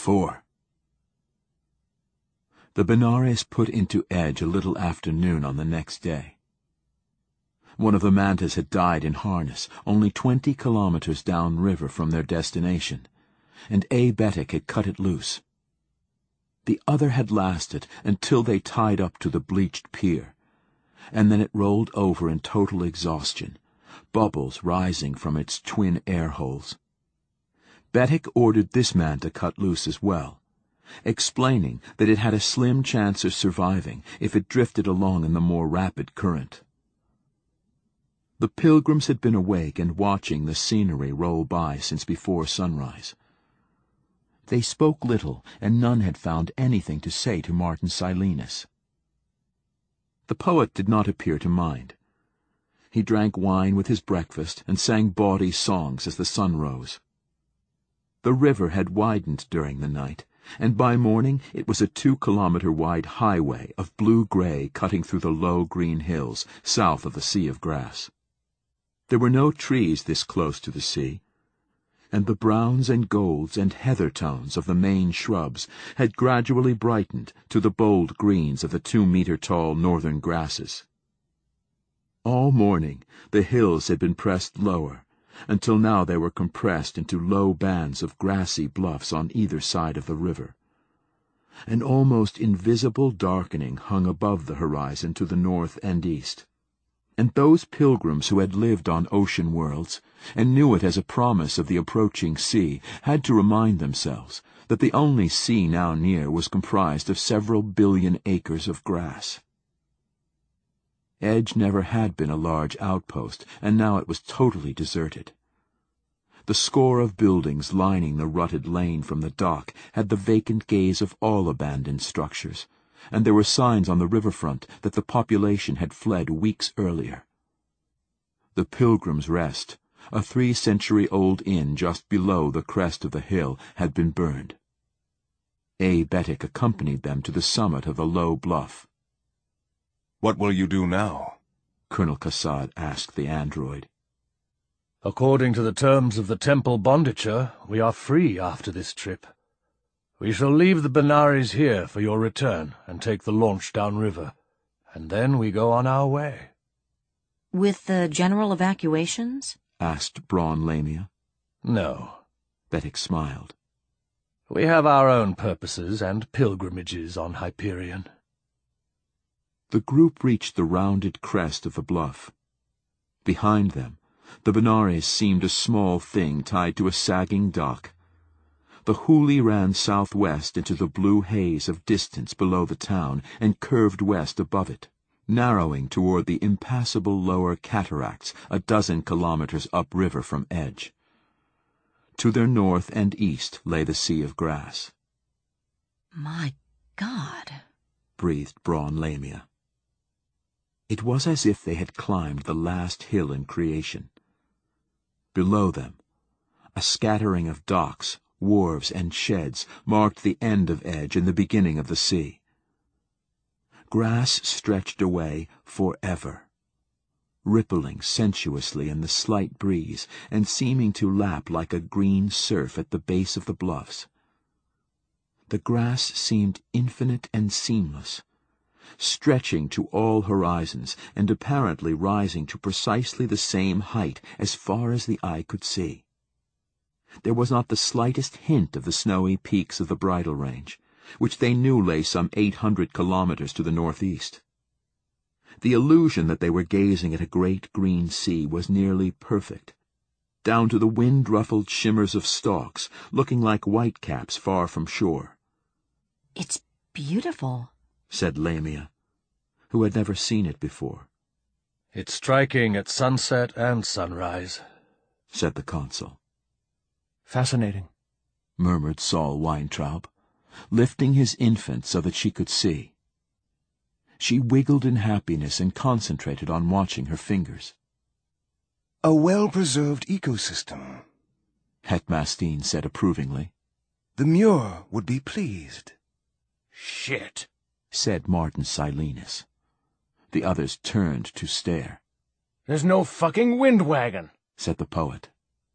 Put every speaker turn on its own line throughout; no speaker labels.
4. The Benares put into Edge a little after noon on the next day. One of the mantas had died in harness, only 20 kilometers downriver from their destination, and A. Betic had cut it loose. The other had lasted until they tied up to the bleached pier, and then it rolled over in total exhaustion, bubbles rising from its twin air holes. Betic ordered this manta cut loose as well, explaining that it had a slim chance of surviving if it drifted along in the more rapid current. The pilgrims had been awake and watching the scenery roll by since before sunrise. They spoke little, and none had found anything to say to Martin Silenus. The poet did not appear to mind. He drank wine with his breakfast and sang bawdy songs as the sun rose. The river had widened during the night, and by morning it was a 2-kilometer-wide highway of blue-gray cutting through the low green hills south of the Sea of Grass. There were no trees this close to the sea, and the browns and golds and heather tones of the main shrubs had gradually brightened to the bold greens of the 2-meter-tall northern grasses. All morning the hills had been pressed lower, until now they were compressed into low bands of grassy bluffs on either side of the river. An almost invisible darkening hung above the horizon to the north and east, and those pilgrims who had lived on ocean worlds and knew it as a promise of the approaching sea had to remind themselves that the only sea now near was comprised of several billion acres of grass. Edge never had been a large outpost, and now it was totally deserted. The score of buildings lining the rutted lane from the dock had the vacant gaze of all abandoned structures, and there were signs on the riverfront that the population had fled weeks earlier. The Pilgrim's Rest, a 3-century-old inn just below the crest of the hill, had been burned. A. Betic accompanied them to the summit of the low bluff.
"What will you do now?"
Colonel Kassad asked the android.
"According to the terms of the Temple Bonditure, we are free after this trip. We shall leave the Benares here for your return and take the launch downriver, and then we go on our way."
"With the general evacuations?"
asked Braun Lamia.
"No."
Betic smiled.
"We have our own purposes and pilgrimages on Hyperion."
The group reached the rounded crest of the bluff. Behind them, the Benares seemed a small thing tied to a sagging dock. The Hooghly ran southwest into the blue haze of distance below the town and curved west above it, narrowing toward the impassable lower cataracts a dozen kilometers upriver from Edge. To their north and east lay the Sea of Grass.
"My God,"
breathed Braun Lamia. It was as if they had climbed the last hill in creation. Below them, a scattering of docks, wharves, and sheds marked the end of Edge and the beginning of the sea. Grass stretched away forever, rippling sensuously in the slight breeze and seeming to lap like a green surf at the base of the bluffs. The grass seemed infinite and seamless, stretching to all horizons and apparently rising to precisely the same height as far as the eye could see. There was not the slightest hint of the snowy peaks of the Bridle Range, which they knew lay some 800 kilometers to the northeast. The illusion that they were gazing at a great green sea was nearly perfect, down to the wind-ruffled shimmers of stalks, looking like whitecaps far from shore.
"It's beautiful,"
said Lamia, who had never seen it before.
"It's striking at sunset and sunrise,"
said the consul.
"Fascinating,"
murmured Saul Weintraub, lifting his infant so that she could see. She wiggled in happiness and concentrated on watching her fingers.
"A well-preserved ecosystem,"
Hetmastine said approvingly.
"The Muir would be pleased."
"Shit,"
said Martin Silenus. The others turned to stare.
"There's no fucking wind wagon,"
said the poet.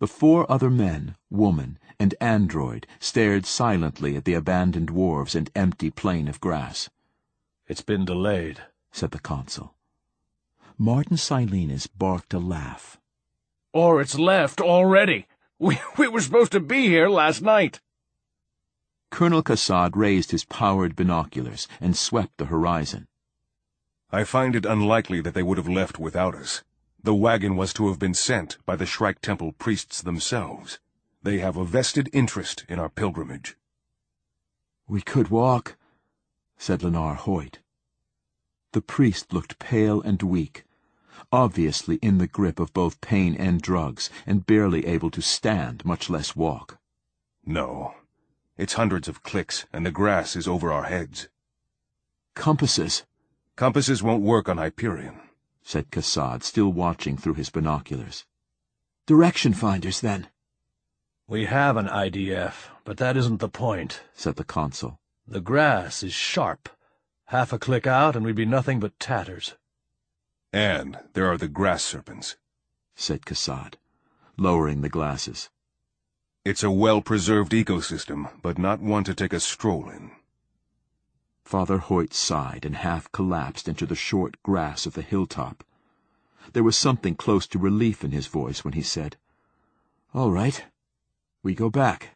The 4 other men, woman, and android stared silently at the abandoned wharves and empty plain of grass.
"It's been delayed,"
said the consul. Martin Silenus barked a laugh.
"Or it's left already. We were supposed to be here last night."
Colonel Kassad raised his powered binoculars and swept the horizon.
I find it unlikely that they would have left without us. The wagon was to have been sent by the Shrike Temple priests themselves. They have a vested interest in our pilgrimage.
"We could walk," said Lenar Hoyt. The priest looked pale and weak, obviously in the grip of both pain and drugs, and barely able to stand, much less walk.
No. It's hundreds of clicks, and the grass is over our heads.
"Compasses,"
Compasses won't work on Hyperion,
said Kassad, still watching through his binoculars. "Direction finders, then."
"We have an IDF, but that isn't the point,"
said the consul.
"The grass is sharp. Half a click out and we'd be nothing but tatters."
and there are the grass serpents,
said Kassad, lowering the glasses.
It's a well-preserved ecosystem, but not one to take a stroll in.
Father Hoyt sighed and half collapsed into the short grass of the hilltop. There was something close to relief in his voice when he said, "All right, we go back."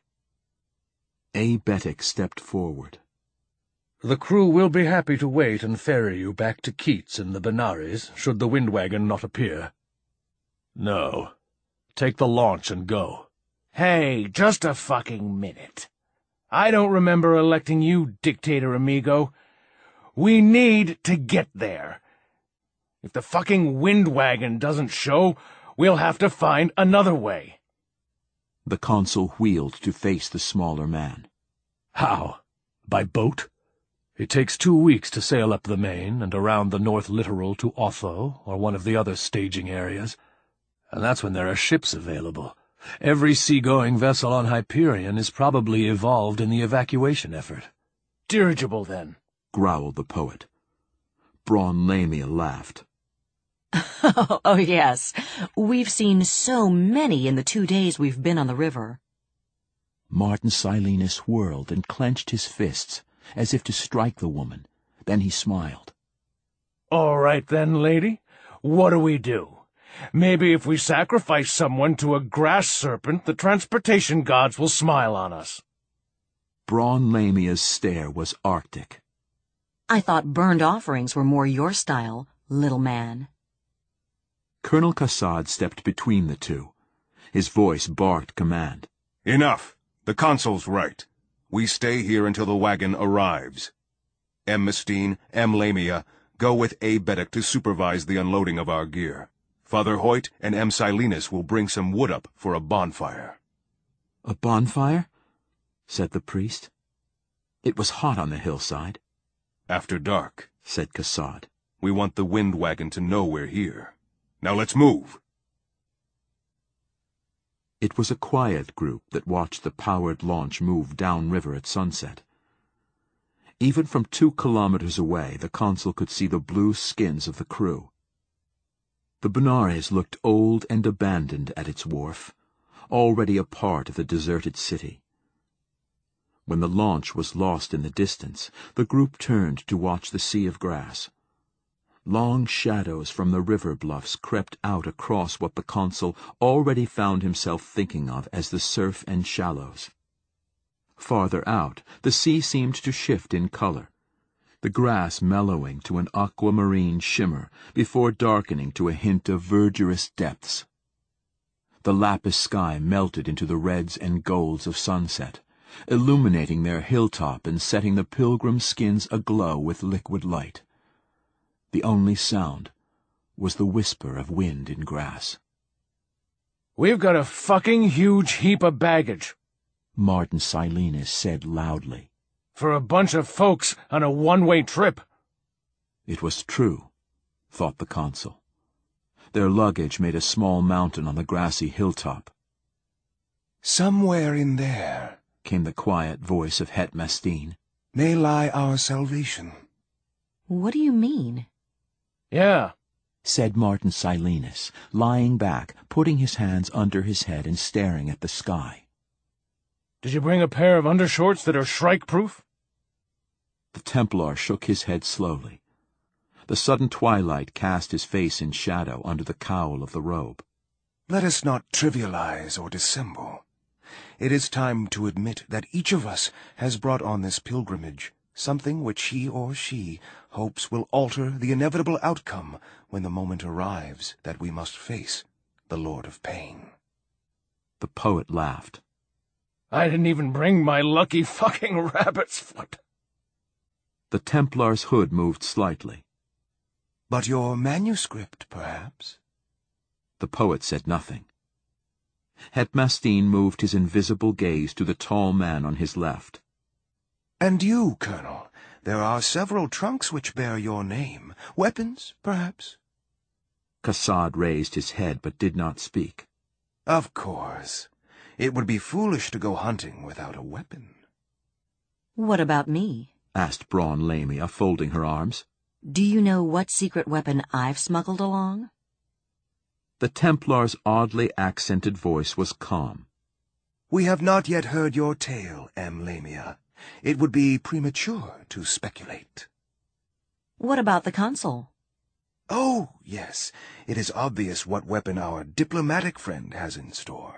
A. Betic stepped forward.
"The crew will be happy to wait and ferry you back to Keats and the Benares, should the wind wagon not appear." "No. Take the launch and go."
Hey, just a fucking minute. I don't remember electing you, Dictator Amigo. We need to get there. If the fucking wind wagon doesn't show, we'll have to find another way.
The consul wheeled to face the smaller man.
"How? By boat? It takes 2 weeks to sail up the main and around the North Littoral to Otho or one of the other staging areas. And that's when there are ships available. Every seagoing vessel on Hyperion is probably evolved in the evacuation effort."
Dirigible, then,
growled the poet. Braun Lamia laughed.
Oh, yes. We've seen so many in the 2 days we've been on the river.
Martin Silenus whirled and clenched his fists, as if to strike the woman. Then he smiled.
All right, then, lady. What do we do? Maybe if we sacrifice someone to a grass serpent, the transportation gods will smile on us.
Braun Lamia's stare was arctic.
I thought burned offerings were more your style, little man.
Colonel Kassad stepped between the two. His voice barked command.
Enough! The consul's right. We stay here until the wagon arrives. M. Mustine, M. Lamia, go with A. Betic to supervise the unloading of our gear. Father Hoyt and M. Silenus will bring some wood up for a bonfire.
"A bonfire?" said the priest. It was hot on the hillside.
After dark,
said Kassad.
We want the wind wagon to know we're here. Now let's move.
It was a quiet group that watched the powered launch move downriver at sunset. Even from 2 kilometers away, the consul could see the blue skins of the crew. The Benares looked old and abandoned at its wharf, already a part of the deserted city. When the launch was lost in the distance, the group turned to watch the sea of grass. Long shadows from the river bluffs crept out across what the consul already found himself thinking of as the surf and shallows. Farther out, the sea seemed to shift in color, the grass mellowing to an aquamarine shimmer before darkening to a hint of verdurous depths. The lapis sky melted into the reds and golds of sunset, illuminating their hilltop and setting the pilgrim skins aglow with liquid light. The only sound was the whisper of wind in grass.
We've got a fucking huge heap of baggage,
Martin Silenus said loudly.
For a bunch of folks on a one-way trip.
It was true, thought the consul. Their luggage made a small mountain on the grassy hilltop.
Somewhere in there,
came the quiet voice of Het Mastine,
may lie our salvation.
What do you mean?
Yeah,
said Martin Silenus, lying back, putting his hands under his head and staring at the sky.
Did you bring a pair of undershorts that are shrike-proof?
The Templar shook his head slowly. The sudden twilight cast his face in shadow under the cowl of the robe.
Let us not trivialize or dissemble. It is time to admit that each of us has brought on this pilgrimage something which he or she hopes will alter the inevitable outcome when the moment arrives that we must face the Lord of Pain.
The poet laughed.
I didn't even bring my lucky fucking rabbit's foot.
The Templar's hood moved slightly.
But your manuscript, perhaps?
The poet said nothing. Hetmastine moved his invisible gaze to the tall man on his left.
And you, Colonel, there are several trunks which bear your name. Weapons, perhaps?
Kassad raised his head but did not speak.
Of course. It would be foolish to go hunting without a weapon.
What about me?
Asked Braun Lamia, folding her arms.
Do you know what secret weapon I've smuggled along?
The Templar's oddly accented voice was calm.
We have not yet heard your tale, M. Lamia. It would be premature to speculate.
What about the consul?
Oh, yes. It is obvious what weapon our diplomatic friend has in store.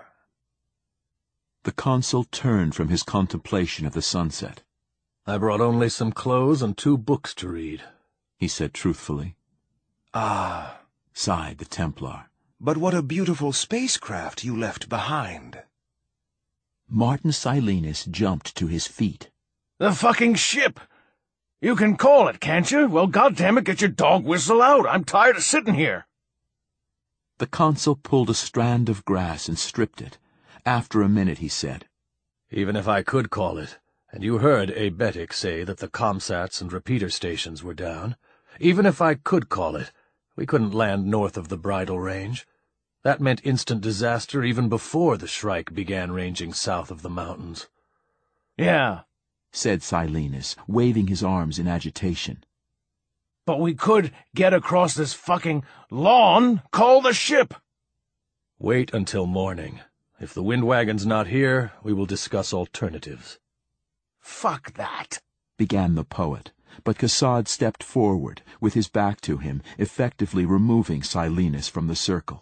The consul turned from his contemplation of the sunset.
I brought only some clothes and 2 books to read,
he said truthfully.
Ah,
sighed the Templar.
But what a beautiful spacecraft you left behind.
Martin Silenus jumped to his feet.
The fucking ship! You can call it, can't you? Well, goddammit, get your dog whistle out. I'm tired of sitting here.
The consul pulled a strand of grass and stripped it. After a minute he said,
Even if I could call it, and you heard Abetic say that the comsats and repeater stations were down, even if I could call it, we couldn't land north of the Bridle Range. That meant instant disaster even before the Shrike began ranging south of the mountains.
Yeah,
said Silenus, waving his arms in agitation.
but we could get across this fucking lawn, call the ship.
Wait until morning. If the Windwagon's not here, we will discuss alternatives.
Fuck that,
began the poet, but Kassad stepped forward, with his back to him, effectively removing Silenus from the circle.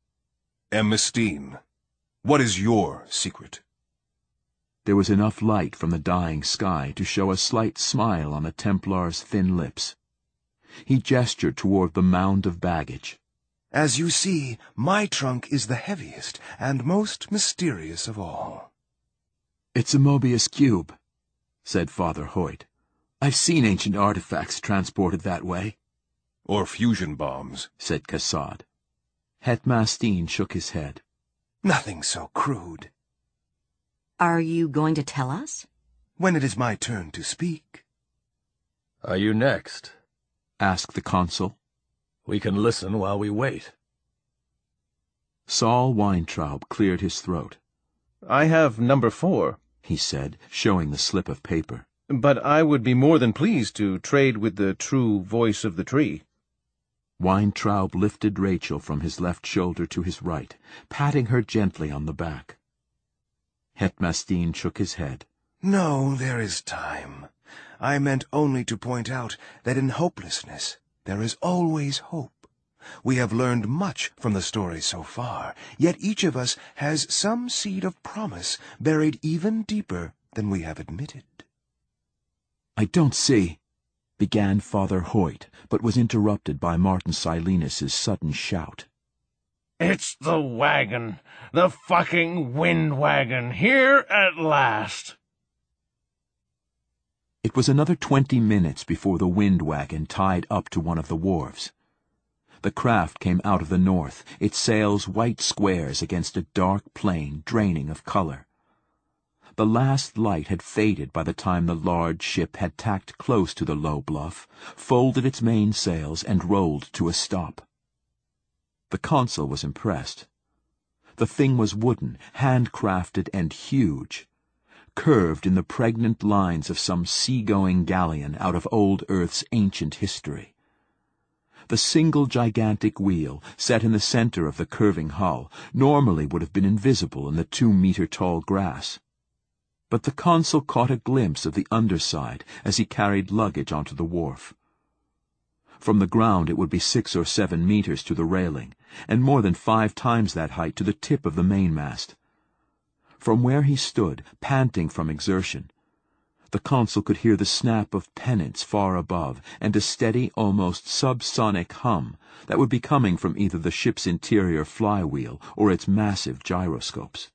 Mastine, what is your secret?
There was enough light from the dying sky to show a slight smile on the Templar's thin lips. He gestured toward the mound of baggage.
As you see, my trunk is the heaviest and most mysterious of all.
It's a Mobius cube, said Father Hoyt. I've seen ancient artifacts transported that way.
Or fusion bombs,
said Kassad. Hetmastine shook his head.
Nothing so crude.
Are you going to tell us?
When it is my turn to speak.
Are you next?
Asked the consul.
We can listen while we wait.
Saul Weintraub cleared his throat.
I have number 4,
he said, showing the slip of paper.
but I would be more than pleased to trade with the true voice of the tree.
Weintraub lifted Rachel from his left shoulder to his right, patting her gently on the back. Hetmastine shook his head.
No, there is time. I meant only to point out that in hopelessness there is always hope. We have learned much from the story so far, yet each of us has some seed of promise buried even deeper than we have admitted.
I don't see, began Father Hoyt, but was interrupted by Martin Silenus's sudden shout.
It's the wagon, the fucking Windwagon, here at last.
It was another 20 minutes before the Windwagon tied up to one of the wharves. The craft came out of the north, its sails white squares against a dark plain draining of color. The last light had faded by the time the large ship had tacked close to the low bluff, folded its mainsails, and rolled to a stop. The consul was impressed. The thing was wooden, handcrafted, and huge, curved in the pregnant lines of some sea-going galleon out of old Earth's ancient history. The single gigantic wheel, set in the center of the curving hull, normally would have been invisible in the 2-meter-tall grass. But the consul caught a glimpse of the underside as he carried luggage onto the wharf. From the ground it would be 6 or 7 meters to the railing, and more than 5 times that height to the tip of the mainmast. From where he stood, panting from exertion, the consul could hear the snap of pennants far above and a steady, almost subsonic hum that would be coming from either the ship's interior flywheel or its massive gyroscopes.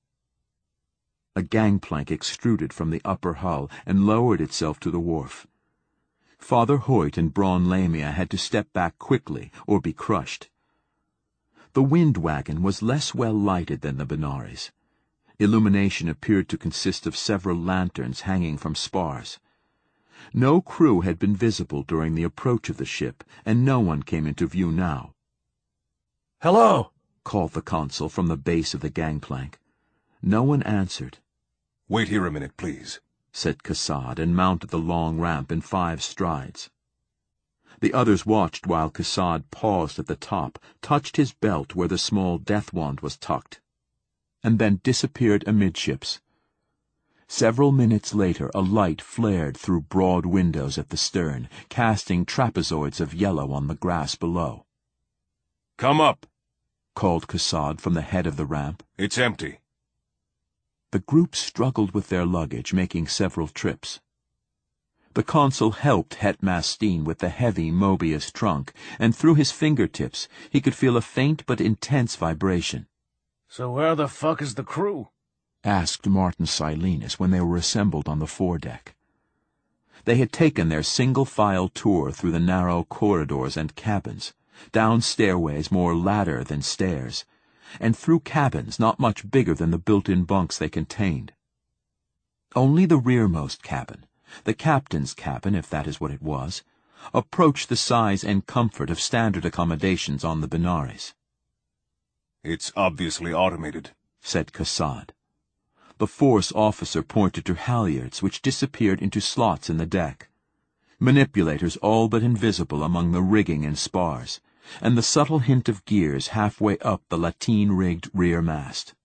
A gangplank extruded from the upper hull and lowered itself to the wharf. Father Hoyt and Braun Lamia had to step back quickly or be crushed. The wind wagon was less well lighted than the Benares. Illumination appeared to consist of several lanterns hanging from spars. No crew had been visible during the approach of the ship, and no one came into view now.
"Hello!"
called the consul from the base of the gangplank. No one answered.
"Wait here a minute, please,"
said Cassad, and mounted the long ramp in 5 strides. The others watched while Cassad paused at the top, touched his belt where the small death wand was tucked, and then disappeared amidships. Several minutes later a light flared through broad windows at the stern, casting trapezoids of yellow on the grass below.
"Come up,"
called Cassad from the head of the ramp.
"It's empty."
The group struggled with their luggage, making several trips. The consul helped Het Mastine with the heavy Mobius trunk, and through his fingertips he could feel a faint but intense vibration.
"So where the fuck is the crew?"
asked Martin Silenus when they were assembled on the foredeck. They had taken their single-file tour through the narrow corridors and cabins, down stairways more ladder than stairs, and through cabins not much bigger than the built-in bunks they contained. Only the rearmost cabin, the captain's cabin if that is what it was, approached the size and comfort of standard accommodations on the Benares.
"It's obviously automated,"
said Cassad. The force officer pointed to halyards which disappeared into slots in the deck, manipulators all but invisible among the rigging and spars, and the subtle hint of gears halfway up the lateen-rigged rear mast.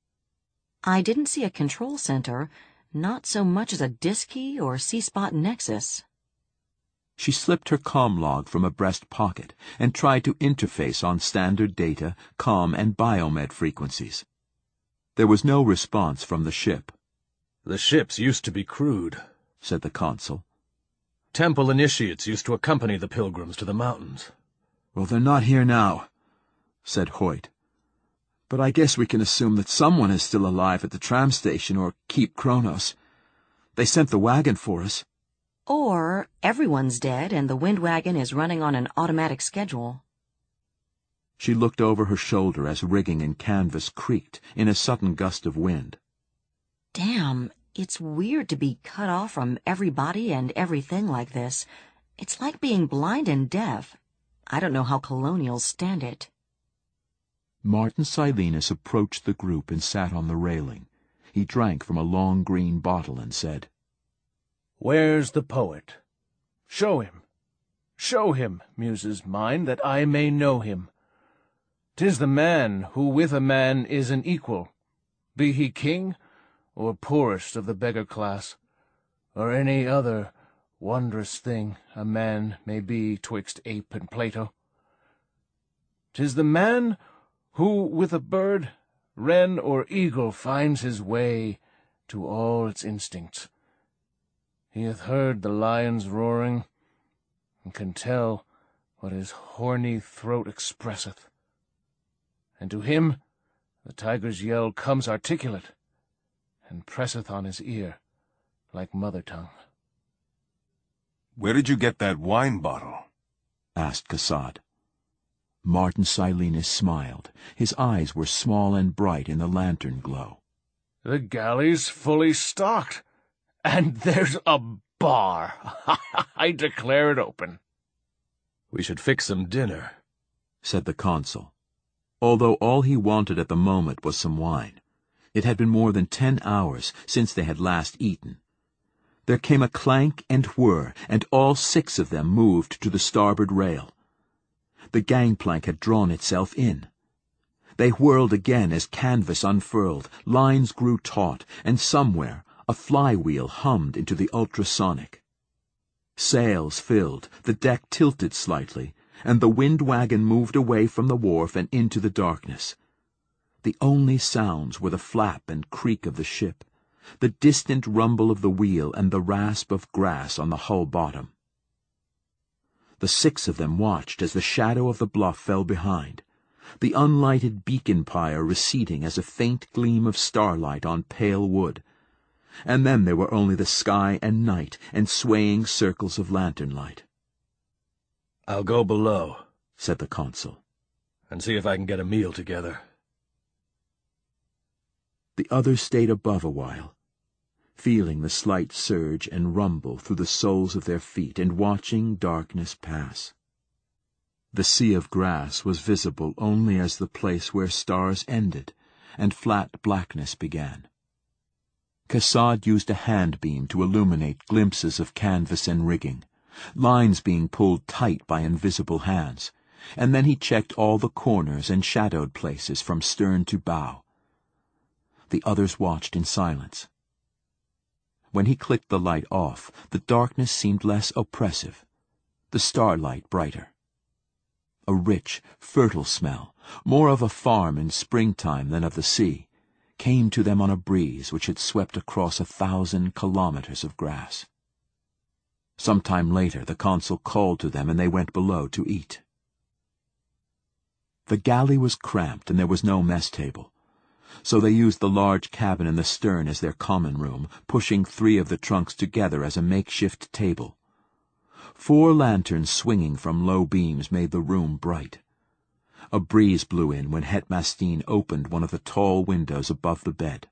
I didn't see a control center, not so much as a disk key or C-spot nexus.
She slipped her comm log from a breast pocket and tried to interface on standard data, comm, and biomed frequencies. There was no response from the ship.
"The ships used to be crewed,"
said the consul.
"Temple initiates used to accompany the pilgrims to the mountains."
"Well, they're not here now," said Hoyt. "But I guess we can assume that someone is still alive at the tram station or Keep Kronos. They sent the wagon for us."
Or everyone's dead and the wind wagon is running on an automatic schedule.
She looked over her shoulder as rigging and canvas creaked in a sudden gust of wind.
Damn, it's weird to be cut off from everybody and everything like this. It's like being blind and deaf. I don't know how colonials stand it.
Martin Silenus approached the group and sat on the railing. He drank from a long green bottle and said,
"Where's the poet? Show him, muses mine, that I may know him. 'Tis the man who with a man is an equal, be he king or poorest of the beggar class, or any other wondrous thing a man may be twixt ape and Plato. 'Tis the man who with a bird, wren, or eagle finds his way to all its instincts. He hath heard the lion's roaring, and can tell what his horny throat expresseth. And to him the tiger's yell comes articulate, and presseth on his ear like mother tongue."
"Where did you get that wine bottle?"
asked Cassad. Martin Silenus smiled. His eyes were small and bright in the lantern glow.
"The galley's fully stocked, and there's a bar. I declare it open."
"We should fix some dinner,"
said the consul, although all he wanted at the moment was some wine. It had been more than 10 hours since they had last eaten. There came a clank and whir, and all 6 of them moved to the starboard rail. The gangplank had drawn itself in. They whirled again as canvas unfurled, lines grew taut, and somewhere a flywheel hummed into the ultrasonic. Sails filled, the deck tilted slightly, and the wind wagon moved away from the wharf and into the darkness. The only sounds were the flap and creak of the ship, the distant rumble of the wheel and the rasp of grass on the hull bottom. The six of them watched as the shadow of the bluff fell behind, the unlighted beacon pyre receding as a faint gleam of starlight on pale wood, and then there were only the sky and night and swaying circles of lantern light.
"I'll go below,"
said the consul,
"and see if I can get a meal together."
The others stayed above a while, feeling the slight surge and rumble through the soles of their feet and watching darkness pass. The sea of grass was visible only as the place where stars ended and flat blackness began. Kassad used a hand beam to illuminate glimpses of canvas and rigging, lines being pulled tight by invisible hands, and then he checked all the corners and shadowed places from stern to bow. The others watched in silence. When he clicked the light off, the darkness seemed less oppressive, the starlight brighter. A rich, fertile smell, more of a farm in springtime than of the sea, came to them on a breeze which had swept across 1,000 kilometers of grass. Some time later the consul called to them and they went below to eat. The galley was cramped and there was no mess table, so they used the large cabin in the stern as their common room, pushing 3 of the trunks together as a makeshift table. 4 lanterns swinging from low beams made the room bright. A breeze blew in when Het Mastine opened one of the tall windows above the bed.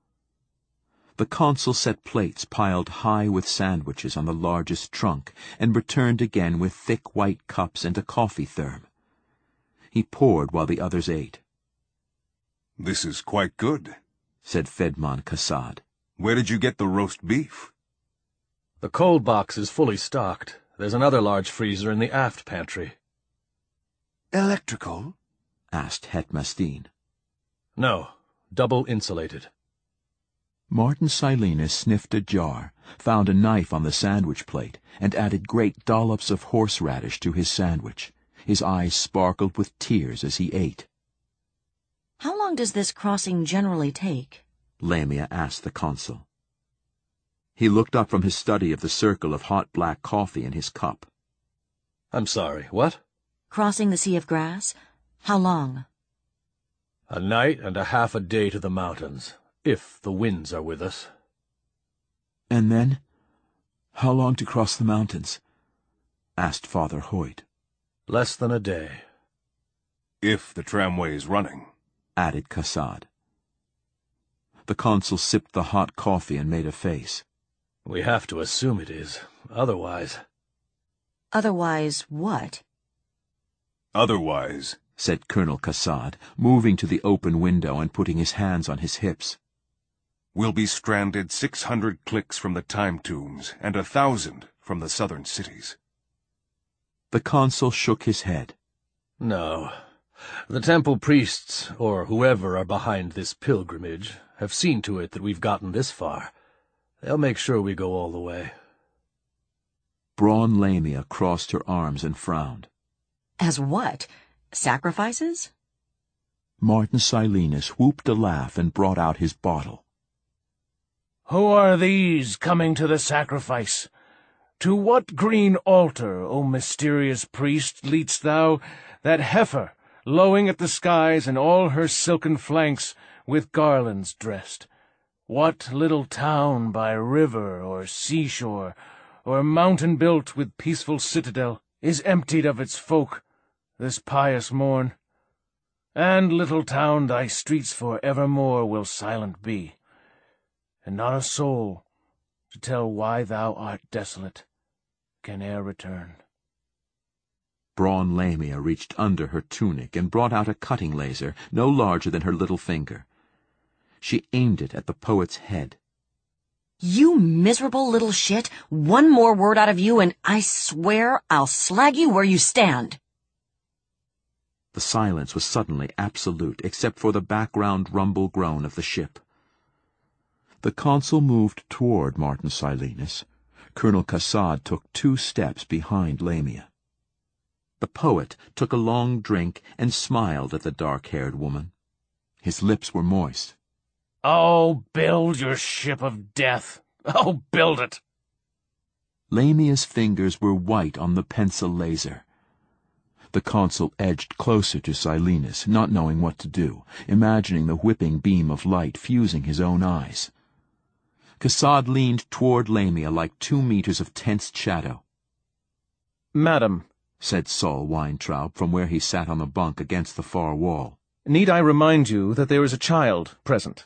The consul set plates piled high with sandwiches on the largest trunk and returned again with thick white cups and a coffee therm. He poured while the others ate.
"This is quite good,"
said Fedman Kassad.
"Where did you get the roast beef?"
"The cold box is fully stocked. There's another large freezer in the aft pantry."
"Electrical?"
asked Het Mastine.
"No, double insulated."
Martin Silenus sniffed a jar, found a knife on the sandwich plate, and added great dollops of horseradish to his sandwich. His eyes sparkled with tears as he ate.
How long does this crossing generally take?
Lamia asked the consul. He looked up from his study of the circle of hot black coffee in his cup.
"I'm sorry, what?"
Crossing the Sea of Grass? How long?
"A night and a half a day to the mountains, if the winds are with us."
"And then? How long to cross the mountains?" asked Father Hoyt.
"Less than a day."
"If the tramway's running,"
added Kassad. The consul sipped the hot coffee and made a face.
"We have to assume it is. Otherwise—"
Otherwise what?
"Otherwise,"
said Colonel Kassad, moving to the open window and putting his hands on his hips,
"we'll be stranded 600 clicks from the time tombs and 1,000 from the southern cities."
The consul shook his head.
"No. The temple priests, or whoever are behind this pilgrimage, have seen to it that we've gotten this far. They'll make sure we go all the way."
Braun Lamia crossed her arms and frowned.
As what? Sacrifices?
Martin Silenus whooped a laugh and brought out his bottle.
Who are these coming to the sacrifice? To what green altar, O mysterious priest, leadst thou that heifer, lowing at the skies and all her silken flanks with garlands dressed? What little town by river or seashore, or mountain built with peaceful citadel, is emptied of its folk this pious morn? And, little town, thy streets for evermore will silent be, and not a soul, to tell why thou art desolate, can e'er return.
Braun Lamia reached under her tunic and brought out a cutting laser no larger than her little finger. She aimed it at the poet's head.
You miserable little shit! One more word out of you and I swear I'll slag you where you stand.
The silence was suddenly absolute, except for the background rumble groan of the ship. The consul moved toward Martin Silenus. Colonel Cassad took 2 steps behind Lamia. The poet took a long drink and smiled at the dark-haired woman. His lips were moist.
Oh, build your ship of death. Oh, build it.
Lamia's fingers were white on the pencil laser. The consul edged closer to Silenus, not knowing what to do, imagining the whipping beam of light fusing his own eyes. Cassad leaned toward Lamia like 2 meters of tensed shadow.
"Madam,"
said Saul Weintraub from where he sat on the bunk against the far wall,
"need I remind you that there is a child present?"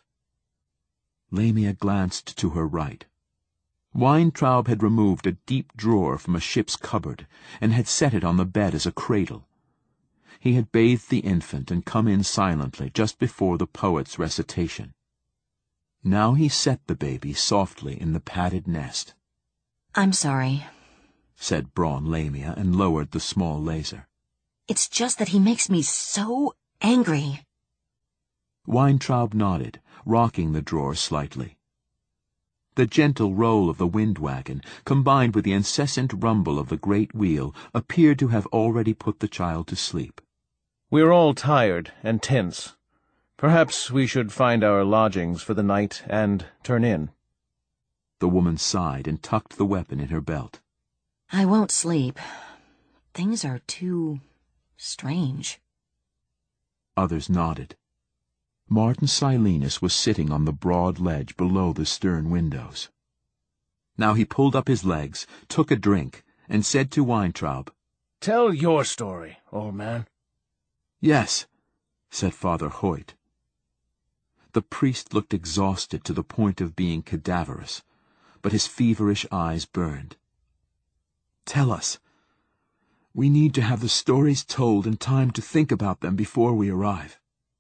Lamia glanced to her right. Weintraub had removed a deep drawer from a ship's cupboard and had set it on the bed as a cradle. He had bathed the infant and come in silently just before the poet's recitation. Now he set the baby softly in the padded nest.
I'm sorry.
Said Braun Lamia and lowered the small laser.
It's just that he makes me so angry.
Weintraub nodded, rocking the drawer slightly. The gentle roll of the wind wagon, combined with the incessant rumble of the great wheel, appeared to have already put the child to sleep.
"We are all tired and tense. Perhaps we should find our lodgings for the night and turn in."
The woman sighed and tucked the weapon in her belt.
I won't sleep. Things are too strange.
Others nodded. Martin Silenus was sitting on the broad ledge below the stern windows. Now he pulled up his legs, took a drink, and said to Weintraub,
"Tell your story, old man."
"Yes," said Father Hoyt. The priest looked exhausted to the point of being cadaverous, but his feverish eyes burned. "Tell us. We need to have the stories told and time to think about them before we arrive."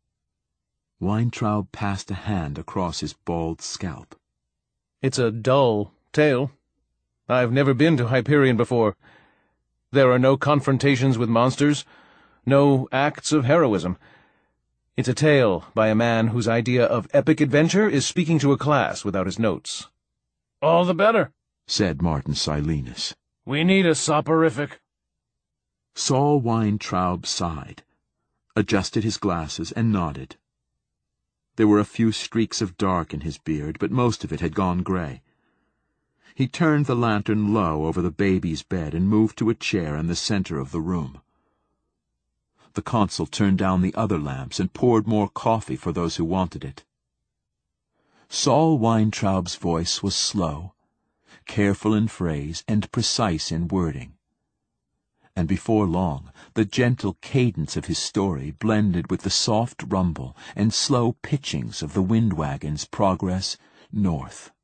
Weintraub passed a hand across his bald scalp.
"It's a dull tale. I've never been to Hyperion before. There are no confrontations with monsters, no acts of heroism. It's a tale by a man whose idea of epic adventure is speaking to a class without his notes."
"All the better,"
said Martin Silenus.
"We need a soporific."
Saul Weintraub sighed, adjusted his glasses, and nodded. There were a few streaks of dark in his beard, but most of it had gone gray. He turned the lantern low over the baby's bed and moved to a chair in the center of the room. The consul turned down the other lamps and poured more coffee for those who wanted it. Saul Weintraub's voice was slow, careful in phrase and precise in wording. And before long, the gentle cadence of his story blended with the soft rumble and slow pitchings of the wind wagon's progress north.